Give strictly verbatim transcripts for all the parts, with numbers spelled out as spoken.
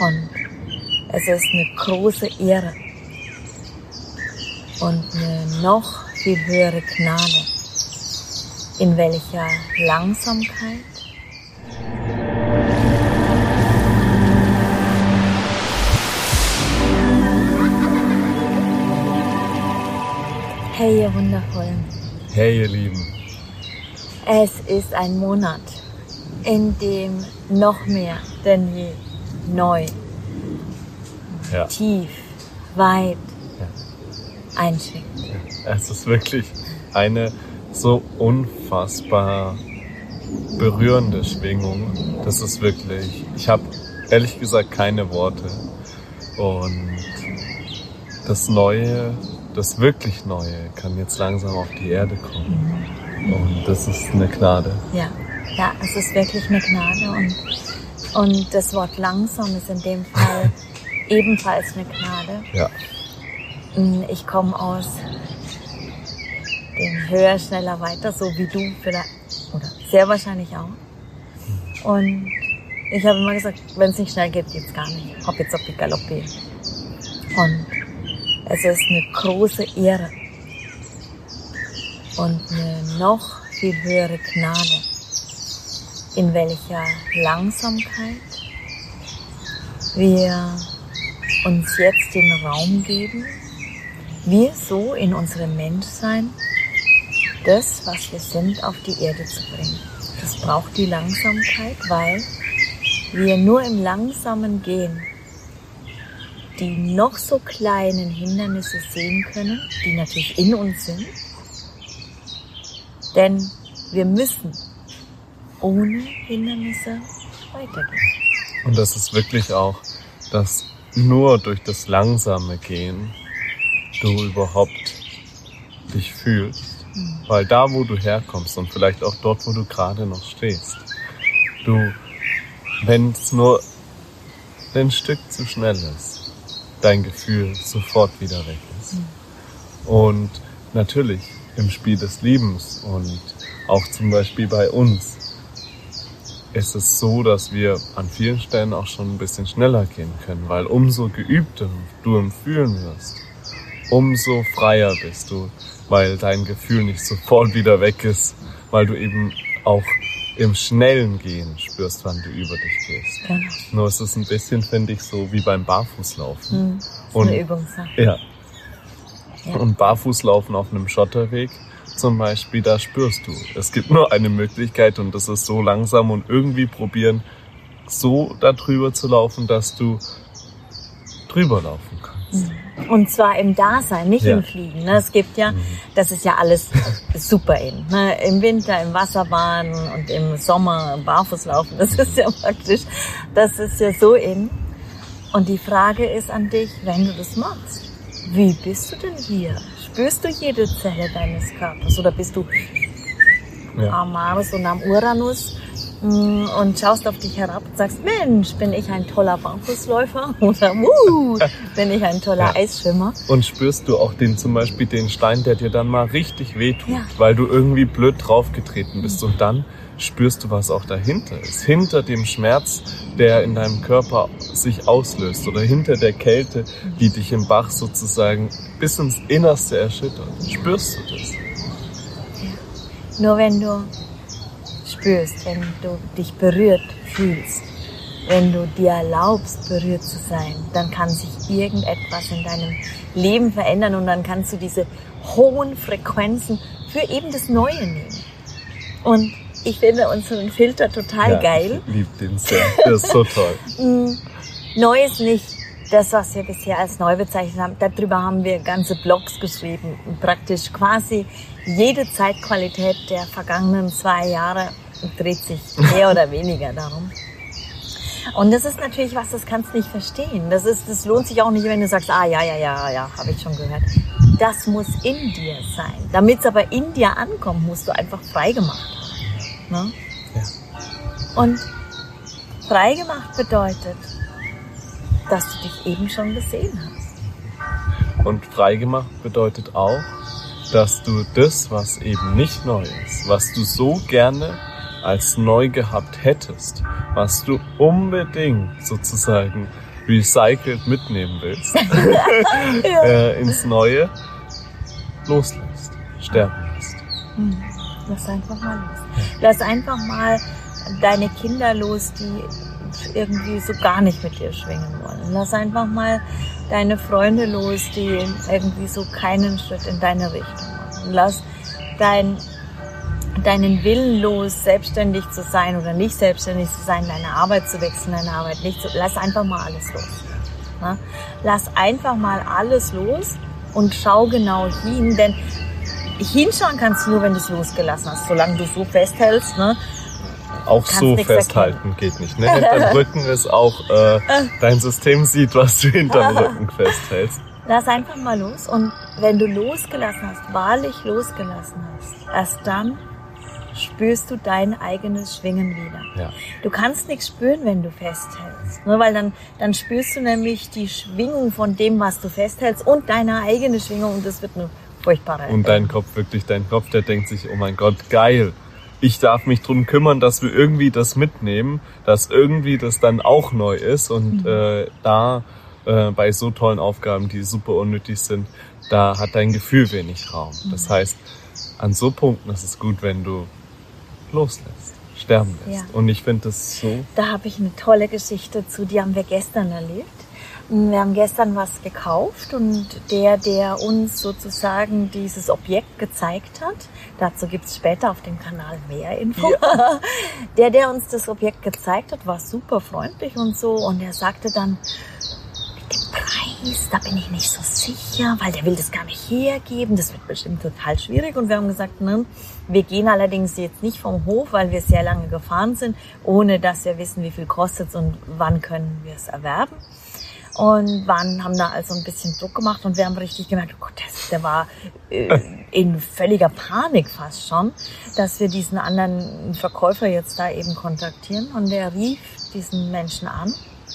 Und es ist eine große Ehre und eine noch viel höhere Gnade, in welcher Langsamkeit Hey, ihr Wundervollen. Hey, ihr Lieben. Es ist ein Monat, in dem noch mehr denn je neu, ja. tief, weit ja. einschwingt. Ja. Es ist wirklich eine so unfassbar berührende Schwingung. Das ist wirklich, ich habe ehrlich gesagt keine Worte. Und das Neue, das wirklich Neue kann jetzt langsam auf die Erde kommen. Mhm. Und das ist eine Gnade. Ja, ja, es ist wirklich eine Gnade. Und, und das Wort langsam ist in dem Fall ebenfalls eine Gnade. Ja. Ich komme aus dem Höher, Schneller, Weiter, so wie du vielleicht, oder sehr wahrscheinlich auch. Und ich habe immer gesagt, wenn es nicht schnell geht, geht's gar nicht. Hoppi, zoppi, galoppi. Und es ist eine große Ehre und eine noch viel höhere Gnade, in welcher Langsamkeit wir uns jetzt den Raum geben, wir so in unserem Menschsein das, was wir sind, auf die Erde zu bringen. Das braucht die Langsamkeit, weil wir nur im langsamen Gehen die noch so kleinen Hindernisse sehen können, die natürlich in uns sind. Denn wir müssen ohne Hindernisse weitergehen. Und das ist wirklich auch, dass nur durch das langsame Gehen du überhaupt dich fühlst. Mhm. Weil da, wo du herkommst und vielleicht auch dort, wo du gerade noch stehst, du, wenn es nur ein Stück zu schnell ist, dein Gefühl sofort wieder weg ist. Mhm. Und natürlich im Spiel des Liebens und auch zum Beispiel bei uns ist es so, dass wir an vielen Stellen auch schon ein bisschen schneller gehen können, weil umso geübter du im Fühlen wirst, umso freier bist du, weil dein Gefühl nicht sofort wieder weg ist, weil du eben auch im schnellen Gehen spürst, wann du über dich gehst. Genau. Nur es ist ein bisschen, finde ich, so wie beim Barfußlaufen. Hm, das ist und, eine Übungssache. Ja. ja. Und Barfußlaufen auf einem Schotterweg zum Beispiel, da spürst du. Es gibt nur eine Möglichkeit und das ist so langsam und irgendwie probieren, so da drüber zu laufen, dass du drüber laufen kannst. Und zwar im Dasein, nicht ja. im Fliegen. Ne? Es gibt ja, das ist ja alles super in. Ne? Im Winter im Wasserbahn und im Sommer Barfußlaufen, das ist ja praktisch, das ist ja so in. Und die Frage ist an dich, wenn du das machst, wie bist du denn hier? Spürst du jede Zelle deines Körpers oder bist du ja. am Mars und am Uranus und schaust auf dich herab und sagst, Mensch, bin ich ein toller Barfußläufer oder uh, bin ich ein toller ja. Eisschwimmer. Und spürst du auch den zum Beispiel den Stein, der dir dann mal richtig wehtut, ja. weil du irgendwie blöd draufgetreten bist und dann spürst du, was auch dahinter ist. Hinter dem Schmerz, der in deinem Körper sich auslöst oder hinter der Kälte, die dich im Bach sozusagen bis ins Innerste erschüttert. Spürst du das? Ja. Nur wenn du spürst, wenn du dich berührt fühlst, wenn du dir erlaubst, berührt zu sein, dann kann sich irgendetwas in deinem Leben verändern und dann kannst du diese hohen Frequenzen für eben das Neue nehmen. Und ich finde unseren Filter total ja, geil. Ich liebe den sehr. Der ist so toll. Neu ist nicht das, was wir bisher als neu bezeichnet haben. Darüber haben wir ganze Blogs geschrieben. Praktisch quasi jede Zeitqualität der vergangenen zwei Jahre dreht sich mehr oder weniger darum. Und das ist natürlich was, das kannst du nicht verstehen. Das ist, das lohnt sich auch nicht, wenn du sagst, ah ja, ja, ja, ja, habe ich schon gehört. Das muss in dir sein. Damit es aber in dir ankommt, musst du einfach freigemacht haben. Ne? Ja. Und freigemacht bedeutet, dass du dich eben schon gesehen hast. Und freigemacht bedeutet auch, dass du das, was eben nicht neu ist, was du so gerne als neu gehabt hättest, was du unbedingt sozusagen recycelt mitnehmen willst, Ja. äh, ins Neue, loslässt, sterben lässt. Hm. Lass einfach mal los. Lass einfach mal deine Kinder los, die irgendwie so gar nicht mit dir schwingen wollen. Lass einfach mal deine Freunde los, die irgendwie so keinen Schritt in deine Richtung machen. Lass dein, deinen Willen los, selbstständig zu sein oder nicht selbstständig zu sein, deine Arbeit zu wechseln, deine Arbeit nicht zu... Lass einfach mal alles los. Ja? Lass einfach mal alles los und schau genau hin, denn hinschauen kannst du nur, wenn du es losgelassen hast. Solange du so festhältst, ne? Auch so festhalten erkennen. Geht nicht. Ne? Hinterm Rücken ist auch, äh, dein System sieht, was du hinterm Rücken festhältst. Lass einfach mal los und wenn du losgelassen hast, wahrlich losgelassen hast, erst dann spürst du dein eigenes Schwingen wieder. Ja. Du kannst nichts spüren, wenn du festhältst, ne? Weil dann, dann spürst du nämlich die Schwingung von dem, was du festhältst und deine eigene Schwingung und das wird eine furchtbare. Und dein Kopf, wirklich dein Kopf, der denkt sich, oh mein Gott, geil. Ich darf mich drum kümmern, dass wir irgendwie das mitnehmen, dass irgendwie das dann auch neu ist und mhm. äh, da äh, bei so tollen Aufgaben, die super unnötig sind, da hat dein Gefühl wenig Raum. Mhm. Das heißt, an so Punkten ist es gut, wenn du loslässt, sterben lässt. Ja. Und ich finde das so... Da habe ich eine tolle Geschichte zu, die haben wir gestern erlebt. Wir haben gestern was gekauft und der, der uns sozusagen dieses Objekt gezeigt hat, dazu gibt's später auf dem Kanal mehr Info, ja. der, der uns das Objekt gezeigt hat, war super freundlich und so und er sagte dann, mit dem Preis, da bin ich nicht so sicher, weil der will das gar nicht hergeben, das wird bestimmt total schwierig und wir haben gesagt, ne, wir gehen allerdings jetzt nicht vom Hof, weil wir sehr lange gefahren sind, ohne dass wir wissen, wie viel kostet's und wann können wir es erwerben. Und waren, haben da also ein bisschen Druck gemacht und wir haben richtig gemerkt, oh Gott, das, der war äh, in völliger Panik fast schon, dass wir diesen anderen Verkäufer jetzt da eben kontaktieren. Und der rief diesen Menschen an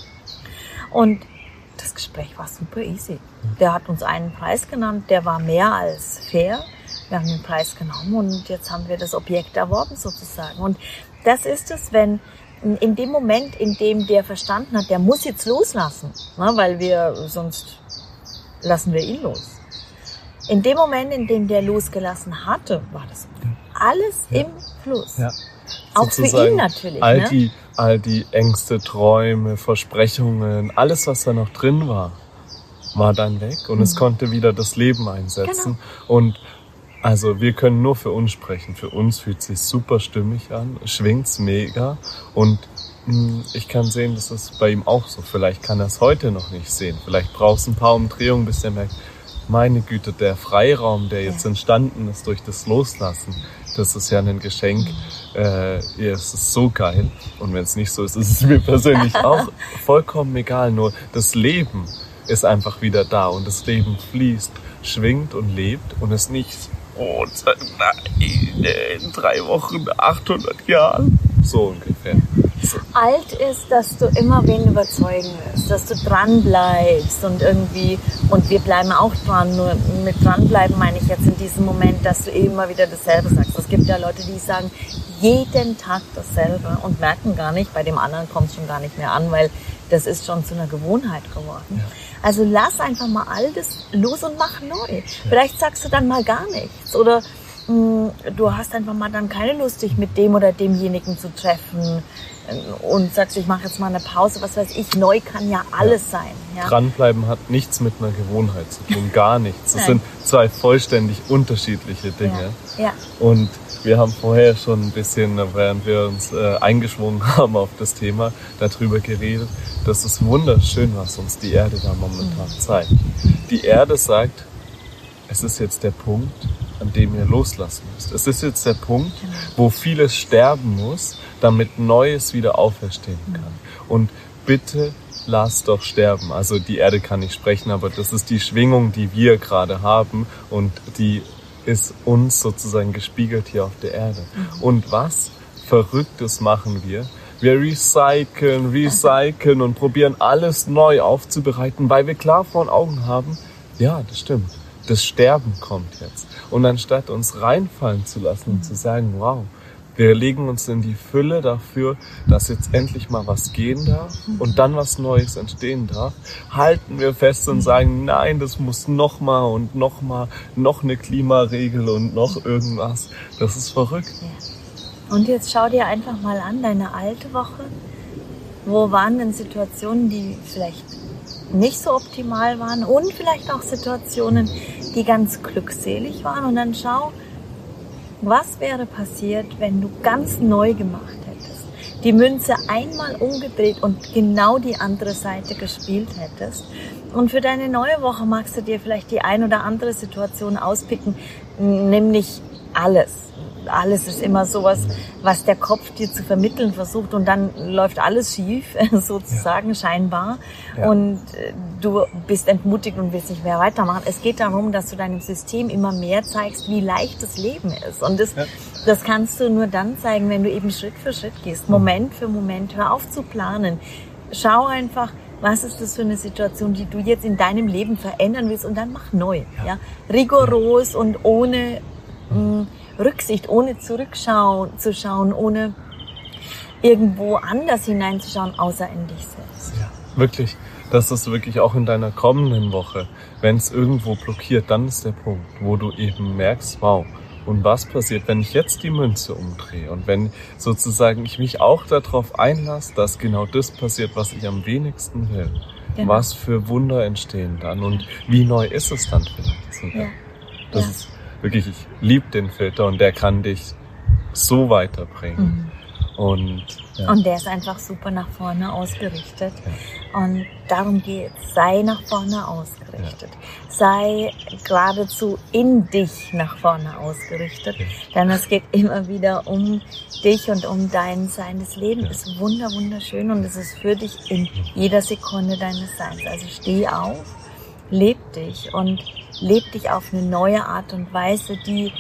und das Gespräch war super easy. Der hat uns einen Preis genannt, der war mehr als fair. Wir haben den Preis genommen und jetzt haben wir das Objekt erworben sozusagen. Und das ist es, wenn in dem Moment, in dem der verstanden hat, der muss jetzt loslassen, ne, weil wir, sonst lassen wir ihn los. In dem Moment, in dem der losgelassen hatte, war das alles ja. im Fluss. Ja. Auch sozusagen für ihn natürlich. All, ne? die, all die Ängste, Träume, Versprechungen, alles, was da noch drin war, war dann weg und mhm. es konnte wieder das Leben einsetzen. Genau. Und also wir können nur für uns sprechen. Für uns fühlt es sich super stimmig an, schwingt's mega und mh, ich kann sehen, das ist bei ihm auch so. Vielleicht kann er es heute noch nicht sehen. Vielleicht braucht es ein paar Umdrehungen, bis er merkt, meine Güte, der Freiraum, der jetzt ja. entstanden ist durch das Loslassen, das ist ja ein Geschenk. Mhm. Äh, ja, es ist so geil. Und wenn es nicht so ist, ist es mir persönlich auch vollkommen egal. Nur das Leben ist einfach wieder da und das Leben fließt, schwingt und lebt und ist nicht oh, nein, in drei Wochen, achthundert Jahren. So ungefähr. So. Alt ist, dass du immer wen überzeugen willst, dass du dran bleibst und irgendwie, und wir bleiben auch dran, nur mit dranbleiben meine ich jetzt in diesem Moment, dass du immer wieder dasselbe sagst. Es gibt ja Leute, die sagen jeden Tag dasselbe und merken gar nicht, bei dem anderen kommt es schon gar nicht mehr an, weil das ist schon zu einer Gewohnheit geworden. Ja. Also lass einfach mal all das los und mach neu. Ja. Vielleicht sagst du dann mal gar nichts oder mh, du hast einfach mal dann keine Lust, dich mit dem oder demjenigen zu treffen und sagst, ich mache jetzt mal eine Pause, was weiß ich, neu kann ja alles ja. sein. Ja? Dranbleiben hat nichts mit einer Gewohnheit zu tun, gar nichts. Das sind zwei vollständig unterschiedliche Dinge. Ja. Ja. Und wir haben vorher schon ein bisschen, während wir uns äh, eingeschwungen haben auf das Thema, darüber geredet. Das ist wunderschön, was uns die Erde da momentan mhm. zeigt. Die Erde sagt, es ist jetzt der Punkt, an dem ihr loslassen müsst. Es ist jetzt der Punkt, wo vieles sterben muss, damit Neues wieder auferstehen kann. Und bitte lasst doch sterben. Also die Erde kann nicht sprechen, aber das ist die Schwingung, die wir gerade haben und die ist uns sozusagen gespiegelt hier auf der Erde. Und was Verrücktes machen wir? Wir recyceln, recyceln und probieren alles neu aufzubereiten, weil wir klar vor Augen haben, ja, das stimmt. Das Sterben kommt jetzt. Und anstatt uns reinfallen zu lassen und zu sagen, wow, Wir legen uns in die Fülle dafür, dass jetzt endlich mal was gehen darf und dann was Neues entstehen darf. Halten wir fest und sagen, nein, das muss noch mal und noch mal, noch eine Klimaregel und noch irgendwas. Das ist verrückt. Ja. Und jetzt schau dir einfach mal an, deine alte Woche. Wo waren denn Situationen, die vielleicht nicht so optimal waren und vielleicht auch Situationen, die ganz glückselig waren? Und dann schau, was wäre passiert, wenn du ganz neu gemacht hättest, die Münze einmal umgedreht und genau die andere Seite gespielt hättest. Und für deine neue Woche magst du dir vielleicht die ein oder andere Situation auspicken, nämlich alles. Alles ist immer sowas, was der Kopf dir zu vermitteln versucht und dann läuft alles schief, sozusagen, ja. scheinbar. Ja. Und du bist entmutigt und willst nicht mehr weitermachen. Es geht darum, dass du deinem System immer mehr zeigst, wie leicht das Leben ist. Und das, ja. das kannst du nur dann zeigen, wenn du eben Schritt für Schritt gehst, Moment für Moment. Hör auf zu planen. Schau einfach, was ist das für eine Situation, die du jetzt in deinem Leben verändern willst und dann mach neu. Ja. Ja? Rigoros ja. und ohne mh, Rücksicht, ohne zurückschauen, zu schauen, ohne irgendwo anders hineinzuschauen, außer in dich selbst. Ja, wirklich. Das ist wirklich auch in deiner kommenden Woche. Wenn es irgendwo blockiert, dann ist der Punkt, wo du eben merkst, wow, und was passiert, wenn ich jetzt die Münze umdrehe? Und wenn sozusagen ich mich auch darauf einlasse, dass genau das passiert, was ich am wenigsten will. Genau. Was für Wunder entstehen dann und wie neu ist es dann vielleicht sogar? Ja. Das ja. ist wirklich, ich liebe den Filter und der kann dich so weiterbringen. Mhm. Und, ja. und der ist einfach super nach vorne ausgerichtet. Ja. Und darum geht's. Sei nach vorne ausgerichtet. Ja. Sei geradezu in dich nach vorne ausgerichtet. Ja. Denn es geht immer wieder um dich und um dein Sein. Das Leben ja. ist wunder, wunderschön und es ist für dich in jeder Sekunde deines Seins. Also steh auf, leb dich und leb dich auf eine neue Art und Weise, die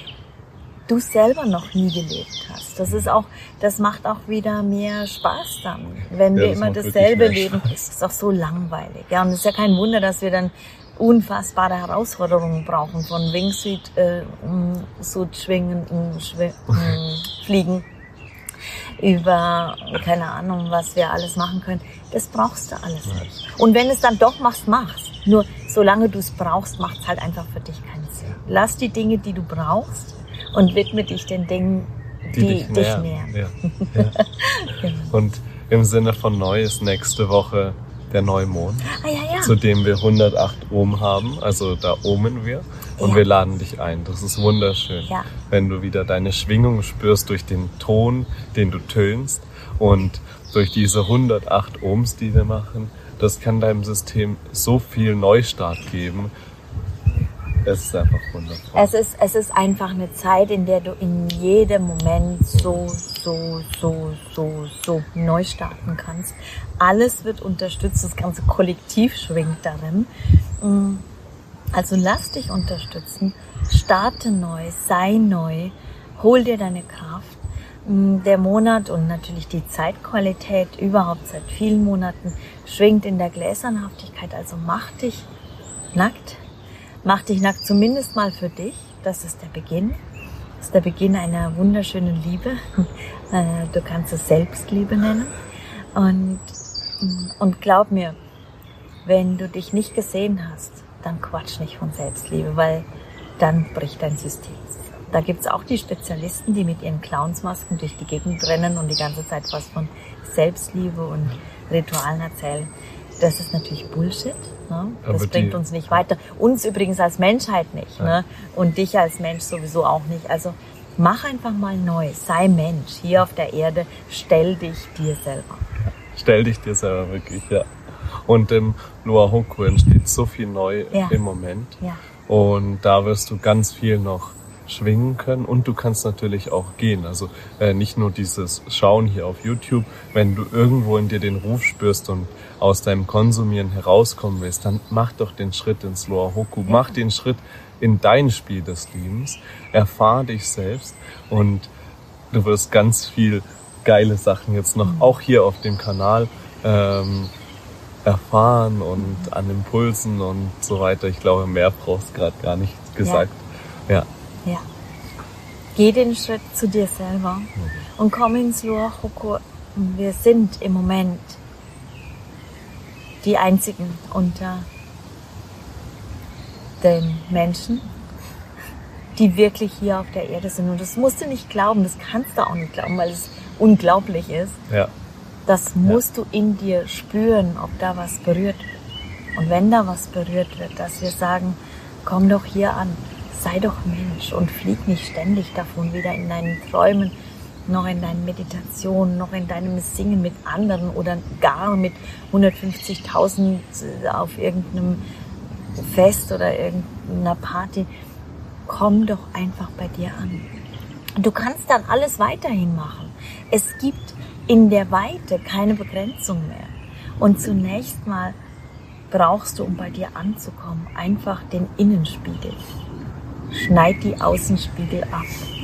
du selber noch nie gelebt hast. Das ist auch, das macht auch wieder mehr Spaß dann, wenn ja, wir immer dasselbe leben. Das ist auch so langweilig. Ja, und es ist ja kein Wunder, dass wir dann unfassbare Herausforderungen brauchen, von Wingsuit, äh, Suit schwingen, schw fliegen, über, keine Ahnung, was wir alles machen können. Das brauchst du alles nicht. Und wenn es dann doch machst, machst. Nur solange du es brauchst, macht es halt einfach für dich keinen Sinn. Lass die Dinge, die du brauchst und widme dich den Dingen, die, die dich, dich nähern. Ja. Ja. Genau. Und im Sinne von neu ist nächste Woche der Neumond, ah, ja, ja. zu dem wir hundertacht Ohm haben. Also da ohmen wir und ja. wir laden dich ein. Das ist wunderschön, ja. wenn du wieder deine Schwingung spürst durch den Ton, den du tönst und durch diese hundertacht Ohms, die wir machen. Das kann deinem System so viel Neustart geben. Es ist einfach wundervoll. Es ist, es ist einfach eine Zeit, in der du in jedem Moment so, so, so, so, so neu starten kannst. Alles wird unterstützt, das ganze Kollektiv schwingt darin. Also lass dich unterstützen, starte neu, sei neu, hol dir deine Kraft. Der Monat und natürlich die Zeitqualität überhaupt seit vielen Monaten schwingt in der Gläsernhaftigkeit. Also mach dich nackt. Mach dich nackt zumindest mal für dich. Das ist der Beginn. Das ist der Beginn einer wunderschönen Liebe. Du kannst es Selbstliebe nennen. Und, und glaub mir, wenn du dich nicht gesehen hast, dann quatsch nicht von Selbstliebe, weil dann bricht dein System. Da gibt's auch die Spezialisten, die mit ihren Clownsmasken durch die Gegend rennen und die ganze Zeit was von Selbstliebe und Ritualen erzählen. Das ist natürlich Bullshit. Ne? Das bringt uns nicht weiter. Uns übrigens als Menschheit nicht. Ne? Und dich als Mensch sowieso auch nicht. Also mach einfach mal neu. Sei Mensch hier auf der Erde. Stell dich dir selber. Stell dich dir selber wirklich, ja. Und im Loa Hoku entsteht so viel neu ja. im Moment. Ja. Und da wirst du ganz viel noch schwingen können und du kannst natürlich auch gehen. Also äh, nicht nur dieses Schauen hier auf YouTube, wenn du irgendwo in dir den Ruf spürst und aus deinem Konsumieren herauskommen willst, dann mach doch den Schritt ins Loa Hoku, ja. mach den Schritt in dein Spiel des Lebens, erfahr dich selbst und du wirst ganz viel geile Sachen jetzt noch mhm. auch hier auf dem Kanal ähm, erfahren und mhm. an Impulsen und so weiter. Ich glaube, mehr brauchst du gerade gar nicht gesagt. Ja. ja. Ja. Geh den Schritt zu dir selber mhm. und komm ins Luochoko. Wir sind im Moment die Einzigen unter den Menschen, die wirklich hier auf der Erde sind. Und das musst du nicht glauben, das kannst du auch nicht glauben, weil es unglaublich ist. Ja. Das musst ja. du in dir spüren, ob da was berührt wird. Und wenn da was berührt wird, dass wir sagen, komm doch hier an, sei doch Mensch und flieg nicht ständig davon, weder in deinen Träumen, noch in deinen Meditationen, noch in deinem Singen mit anderen oder gar mit hundertfünfzigtausend auf irgendeinem Fest oder irgendeiner Party. Komm doch einfach bei dir an. Du kannst dann alles weiterhin machen. Es gibt in der Weite keine Begrenzung mehr. Und zunächst mal brauchst du, um bei dir anzukommen, einfach den Innenspiegel. Schneid die Außenspiegel ab.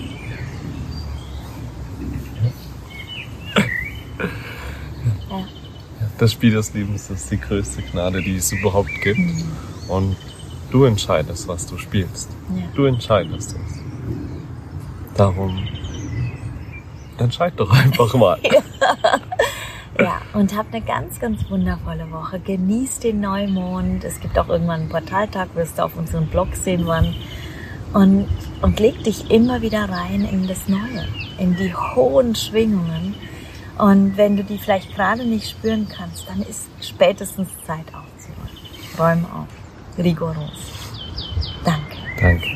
Ja. Das Spiel des Lebens ist die größte Gnade, die es überhaupt gibt. Mhm. Und du entscheidest, was du spielst. Ja. Du entscheidest es. Darum entscheid doch einfach mal. Ja. Ja, und habt eine ganz, ganz wundervolle Woche. Genießt den Neumond. Es gibt auch irgendwann einen Portaltag, wirst du auf unserem Blog sehen, wann. Und, und leg dich immer wieder rein in das Neue, in die hohen Schwingungen. Und wenn du die vielleicht gerade nicht spüren kannst, dann ist spätestens Zeit aufzuräumen. Räum auf. Rigoros. Danke. Danke.